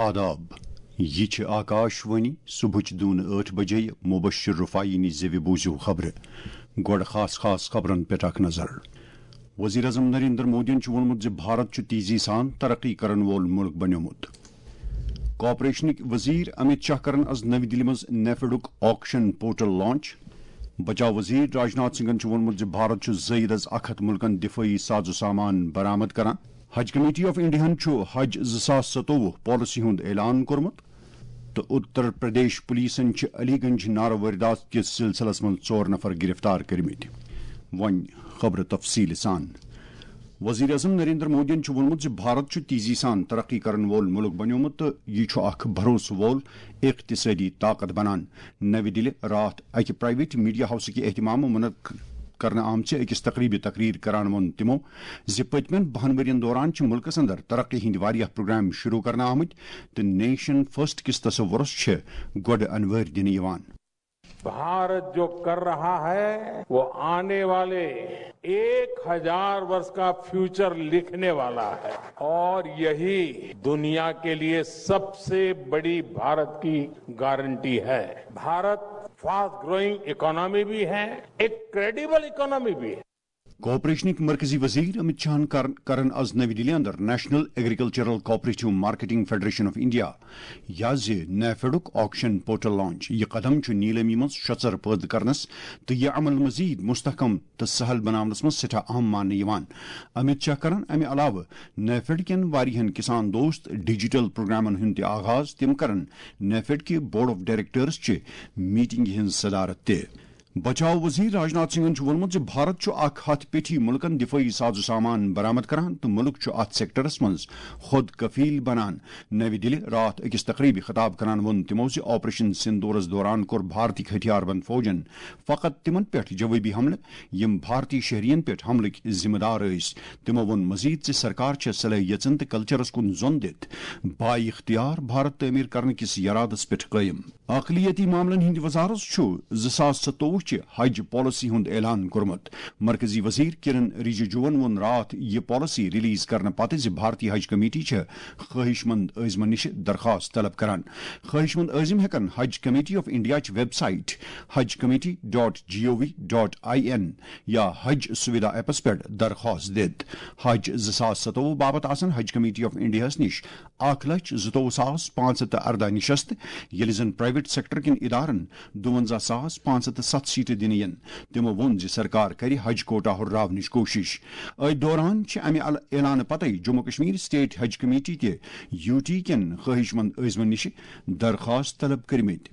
آداب یہ آکاشوانی صبح دون 8 بجے مبشر رفائی نش زو بوزو خبر گوڑ خاص خبرن پہ اخ نظر وزیر اعظم نریندر مودی وونمت بھارت تیزی سان ترقی کرن وول ملک بنیومت کوآپریشنک وزیر امت شاہ کرن از نئی دلی مز نیفڈک آکشن پورٹل لانچ بچاؤ وزیر راجناتھ سنگھن وونمت بھارت زائد از 100 ملکن دفاعی سازو سامان برآمد کران حج کمیٹی آف انڈیاہن حج 2027 پالیسی ہند اعلان کورمت تو اتر پردیش پولیسن علی گنج نارٕ واردات کس سلسلس من 4 نفر گرفتار کرمت ون خبر تفصیل سان وزیر اعظم نریندر مودی وونمت بھارت تیزی سان ترقی کرن وول ملک بنیومت تو یہ اخ بھروسہ وول اقتصادی طاقت بنان نئی دلی رات اکہ پرائیویٹ میڈیا ہاؤس کے اہتمام منعقد کرنا آمچ اکس تقریر کران وون تمو پتمن 10 ورین دوران ملکس اندر ترقی ہند واریاہ پروگرام شروع کرنا آمت تو نیشن فرسٹ کس تصورس گوڈ انوار دن یوان بھارت جو کر رہا ہے وہ آنے والے 1000 वर्ष کا فیوچر لکھنے والا ہے اور یہی دنیا کے لیے سب سے بڑی بھارت کی گارنٹی ہے. بھارت فاسٹ گروئنگ اکانومی بھی ہے, ایک کریڈیبل اکانومی بھی ہے. کوآپریشنک مرکزی وزیر امت شاہ کرن از نئی دلی اندر national agricultural cooperative marketing federation of India نیفڈک آکشن پورٹل لانچ. یہ قدم نیلامی مز شژر پید کرنس تو یہ عمل مزید مستحکم تو سہل بناونس مز سٹھا اہم ماننے. امت شاہ کرن امہ علاوہ نیفڈ کن واریہن کسان دوست ڈیجیٹل پروگرامن ہند آغاز تم کرن نیفڈ کے بورڈ آف ڈائریکٹرز میٹنگ ہند صدارت تہ. بچاؤ وزیر راجناتھ سنگھن وونمت بھارت اخ ہتھ پیٹھی ملکن دفاعی سازو سامان برآمد کران تو ملک ات سیکٹرس مز خود کفیل بنان. نئی دلی رات اکس تقریبی خطاب کران وون تمو آپریشن سندورس دوران کور بھارتی ہتھیار بند فوجن فقط تمن پہ جوابی حملہ یم بھارتی شہرین پہ حملک ذمہ دار ٲسۍ. تمو وون مزید سرکار صلاحیتن تو کلچرس کن زون دت با اختیار بھارت تعمیر کرنے کس ارادس پہ قائم. اقلیتی معاملن ہند وزارت 2027 حج پالیسی ہند اعلان کورمت. مرکزی وزیر کرن رجیجوون وون رات یہ پالیسی ریلیز کرنے پتہ بھارتی حج کمیٹی خواہش مند عزمن نش درخواست طلب کران. خواہش مند عزم ہیکن حج committee of India website hajcommittee.gov.in یا حج سویدھا ایپس پہ درخواست دت. حج 2027 باپت آسن حج کمیٹی آف انڈیا نش 1,22,514 نشست یل زن پرائیویٹ سیکٹر کن ادارن 52,507 سیٹیں دن ین. تمو وون سرکار کر حج کوٹا ہراونچ کوشش. ات دوران امہ اعلان پتہ جموں کشمیر سٹیٹ حج کمیٹی تہ UT کن خواہش مند عزمن نش درخواست طلب کرمت.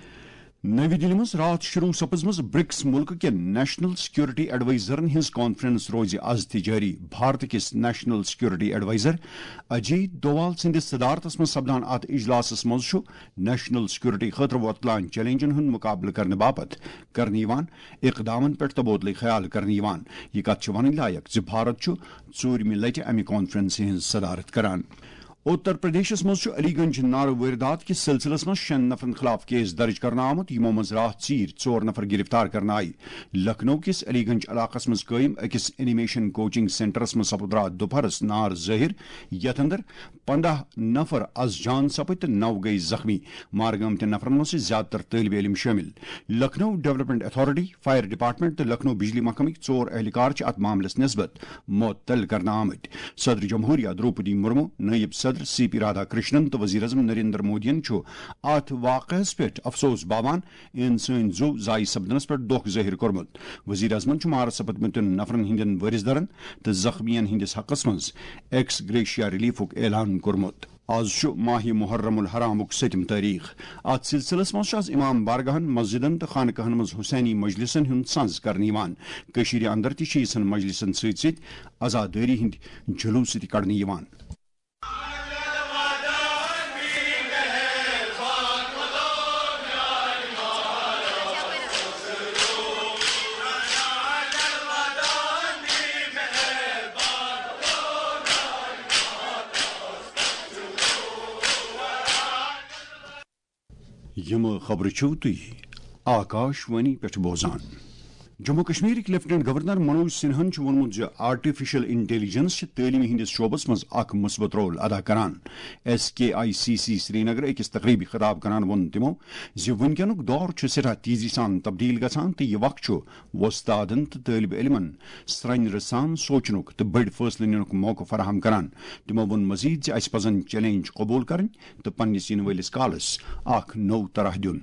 نئی دلی مز رات شروع سپزمز برکس ملک کن نیشنل سیکورٹی ایڈوائزرن ہز کانفرنس روز آز تہ جاری. بھارت کس national security adviser Ajit Doval سندس صدارتس مز سپدان ات اجلاسس مز نیشنل سیکورٹی خاطر ووتلان چیلنجن ہند مقابلہ کرنے باپت کرنے اقدامن پہ تبادلہ خیال کرنے. یہ کت ون لائق بھارت 4مہ لٹہ امہ کانفرنس ہز صدارت کران. اتر پردیشس مز علی گنج نارٕ واردات کس سلسلس مز 6 نفرن خلاف کیس درج کرنا آمت. یمو مز رات ژیر 4 نفر گرفتار کرنا آئی. لکھنؤ کس علی گنج علاقس مز قائم اکس اینیمیشن کوچنگ سینٹرس مز سپد رات دوپہرس نار ظاہر یتھ اندر 15 نفر از جان سپد 9 گئی زخمی. مار گمت نفرن مز زیادہ تر طالب علم شامل. Lucknow development authority, fire department تو لکھنؤ بجلی محکمک 4 اہلکار ات معاملس نسبت معطل کرنا آمت. صدر جمہوریہ دروپدی مرمو, نائب صدر CP رادھا کرشنن تو وزیر اعظم نریندر مودین ات واقعس پہ افسوس باوان انسان زو ضائع سپدنس پہ دکھ ظاہر کورمت. وزیر اعظمن مارٕ سپدمتن نفرن ہندین وارثدرن تو زخمین ہندس حقس مز ایکس گریشیا ریلیفک اعلان کورمت. آز ماہ محرم الحرامک 7م تاریخ. ات سلسلس مز امام بارگاہن, مسجدن تو خانقاہن مز حسینی مجلسن ہند سنز کرنے. کشیر اندر تہ اسن مجلسن ست عزاداری ہند جلوس تہ کڑنے. یم خبر چھو تھی آکاشوانی پہ بوزان. جموں کشمیر لیفٹنٹ گورنر منوج سنہن وونمت آرٹیفیشل انٹیلیجنس تعلیمی ہندس شعبس مز اخ مثبت رول ادا کران SKICC سرینگر اکس تقریبی خطاب کران وون تمو ونکینک دور سٹھا تیزی سان تبدیل گژھان تو یہ وقت وستادن تو طالب علمن سرنر سان سوچنک تو بڑ فیصلہ ننک موقع فراہم کران تمو وون مزید اس پزن چیلنج قبول کرن تو پنس ین ولس کالس اخ نو طرح دن.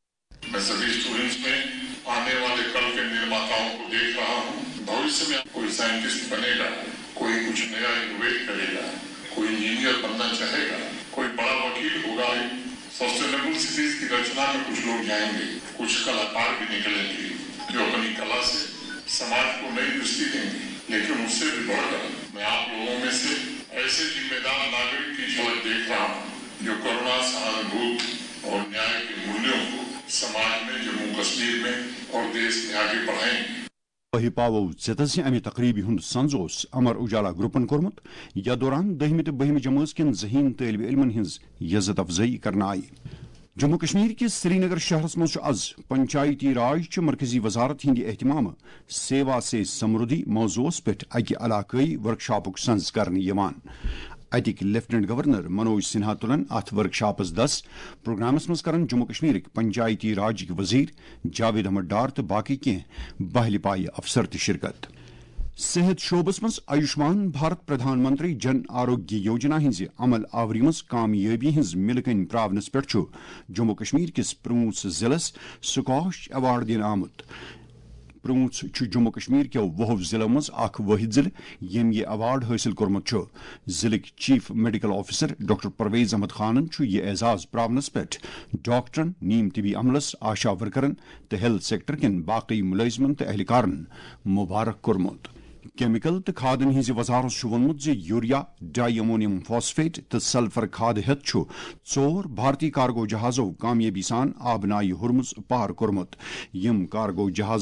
میں سبھی اسٹوڈنٹس میں آنے والے کل کے نرماتاؤں کو دیکھ رہا ہوں. بھوشیہ میں کوئی سائنٹسٹ بنے گا, کوئی کچھ نیا انوویٹ کرے گا, کوئی انجینئر بننا چاہے گا, کوئی بڑا وکیل ہوگا. سسٹینیبل سٹیز کی رچنا میں کچھ لوگ جائیں گے, کچھ کلاکار بھی نکلیں گے جو اپنی کلا سے سماج کو نئی دشتی دیں گے. لیکن اس سے بھی بڑھ کر میں آپ لوگوں میں سے ایسے ذمہ دار ناگرک کی جھلک دیکھ رہا ہوں جو کرونا سہانبھوت اور نیائے کے مولیوں کو سماج میں, جموں کشمیر میں اور دیش میں آگے بڑھائیں گے. وہی پاو ذتس امہ تقریبی ہند سنز امر اجالا گروپن کورمت. یا دوران 10 تو 12 جماعت کن ذہین طالب علمن ہز عزت افزائی کرنا آئی. جموں کشمیر کس سری نگر شہرس مز آز پنچایتی راج چہ مرکزی وزارت ہند اہتمام سیوا سے سمردھی موضوع پہ اکہ علاقائی ورکشاپک سنز کرنے. اتک لیفٹنٹ گورنر منوج سنہا تلن ات ورکشاپس دس. پروگرامس مز کرن جموں کشمیر پنچایتی راج وزیر جاوید احمد ڈار تو باقی کی بہل پایہ افسر تہ شرکت. صحت شعبس مز آیوشمان بھارت پردھان منتری جن آروگیہ یوجنا ہز عمل آوری مز کامیابی ہز ملکن پراونس پہ جموں کشمیر کس پرموس ضلعس سکاش ایوارڈ دن آمت. پرموس جموں کشمیر کے 20 ضلعوں مز اخ واحد ضلع یم یہ ایوارڈ حاصل کورمت. ضلع chief medical officer doctor Parvez Ahmad خانن یہ اعزاز پراونس پہ ڈاکٹرن, نیم طبی عملس, آشا ورکرن تو ہیلتھ سیکٹر کن باقی ملازمن تو اہلکارن مبارک کورمت. کیمیکل تو کھادن ہز وزارت وونمت یوریا, ڈائی امونیم فاسفیٹ تو سلفر کھاد ہت 4 بھارتی کارگو جہازو کامیابی سان آبنائی ہرمز پار کورمت. یم کارگو جہاز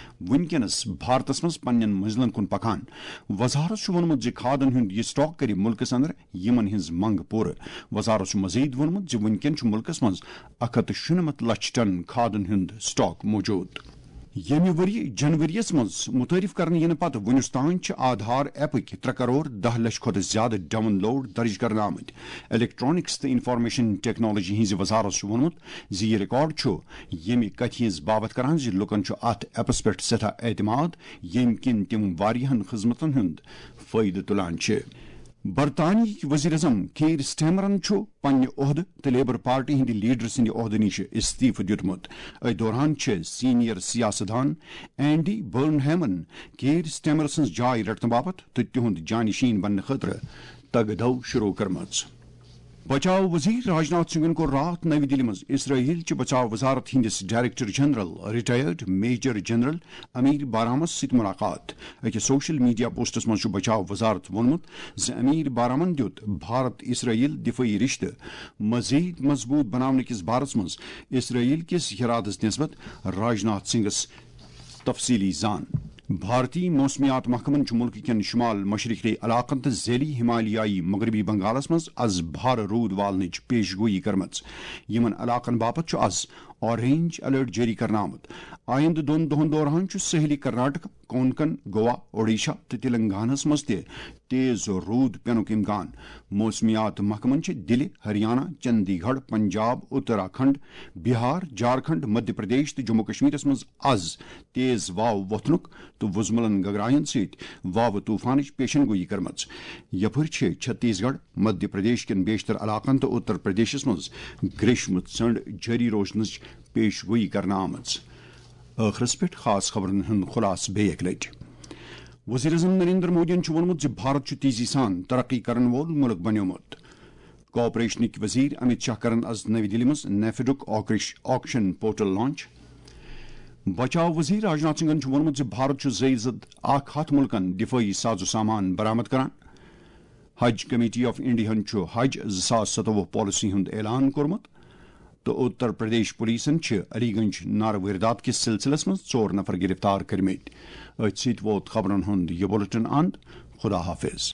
ونکینس بھارتس مز پنن منزلن کن پکان. وزارت وونمت کھادن ہند یہ سٹاک کر ملکس اندر یمن ہز منگ پور. وزارت مزید وونمت ونکین ملکس مز 196 لچھ ٹن کھادن ہند سٹاک موجود. یمہ وری جنوریس مز متعارف کرنے ین پتہ ونس تان آدھار ایپک 3 کروڑ 10 لچھ کھت زیادہ ڈاؤن لوڈ درج کرنے آمت. الیکٹرانکس تو انفارمیشن ٹیکنالوجی ہز وزارت وونمت یہ ریکارڈ یمہ کتھ ہز بابت کران لکن ات ایپس پہ سٹھا اعتماد یم کن تم واریاہن خدمتن ہند فائدہ تلان. برطانیہ وزیر اعظم کیر سٹیمرن پنہ عہدہ تو لیبر پارٹی ہند لیڈر سند عہدہ نش استعفی دیتمت. ات دوران سینئر سیاستدان اینڈی برنہیمن کیر سٹیمر سن جائے رٹنے باپت تو تہند جانشین بننے خاطر تگ دو شروع کرمز. بچاؤ وزیر راجناتھ سنگھن کو رات نئی دلی مز اسرائیل چہ بچاؤ وزارت ہندس director general retired major general Amir بارامس ست ملاقات. اکہ سوشل میڈیا پوسٹس مز بچاؤ وزارت وونمت امیر بارامن دیت بھارت اسرائیل دفاعی رشتہ مزید مضبوط بنانے کس بارس مز اسرائیل کس ارادس نسبت راجناتھ سنگھس تفصیلی زان. بھارتی موسمیات محکمن ملک کن شمال مشرقی علاقن تو ذیلی ہمالیائی مغربی بنگالس مز از بھار رود والنچ پیش گوئی کرمز. یمن علاقن باپت از اورینج الرٹ جاری کرنا آمت. آئند 2 دہن دوران سہلی کرناٹک, کونکن, گوا, اوڈیشہ تو تلنگانہ مز تیز رود پینک امکان. موسمیات محکمن دلہ, ہریانہ, چندی گڑھ, پنجاب, اتراکھنڈ, بہار, جھارکھنڈ, مدھیہ پردیش تو جموں کشمیرس مز آز تیز واو وتھنک تو وزملن گگرائن ست واو طوفانچ پیشن گوئی کرمز. یپر چھتیس گڑھ, مدھیہ پردیش کن بیشتر علاقن تو اتر پردیشس مز گریشم ژنڈ جاری روزنچ پیش گوئی کرنا آمز. آخرس پہ خاص خبرن ہند خلاص بیک لٹ. وزیر اعظم نریندر مودی وونمت بھارت تیزی سان ترقی کرن وول ملک بنیومت. کوآپریشنک وزیر امت شاہ کرن از نئی دلی مز نیفڈک آکشن پورٹل لانچ. بچاؤ وزیر راجناتھ سنگھن وونمت بھارت زی زد 100 ملکن دفاعی ساز و سامان برآمد کران. حج کمیٹی آف انڈیا حج 2027 پالیسی ہند اعلان کورمت. تو اتر پردیش پولیسن علی گنج نار واردات کس سلسلس مز 4 نفر گرفتار کرمت. ات ست ووت خبرن ہند یہ بلٹن اند. خدا حافظ.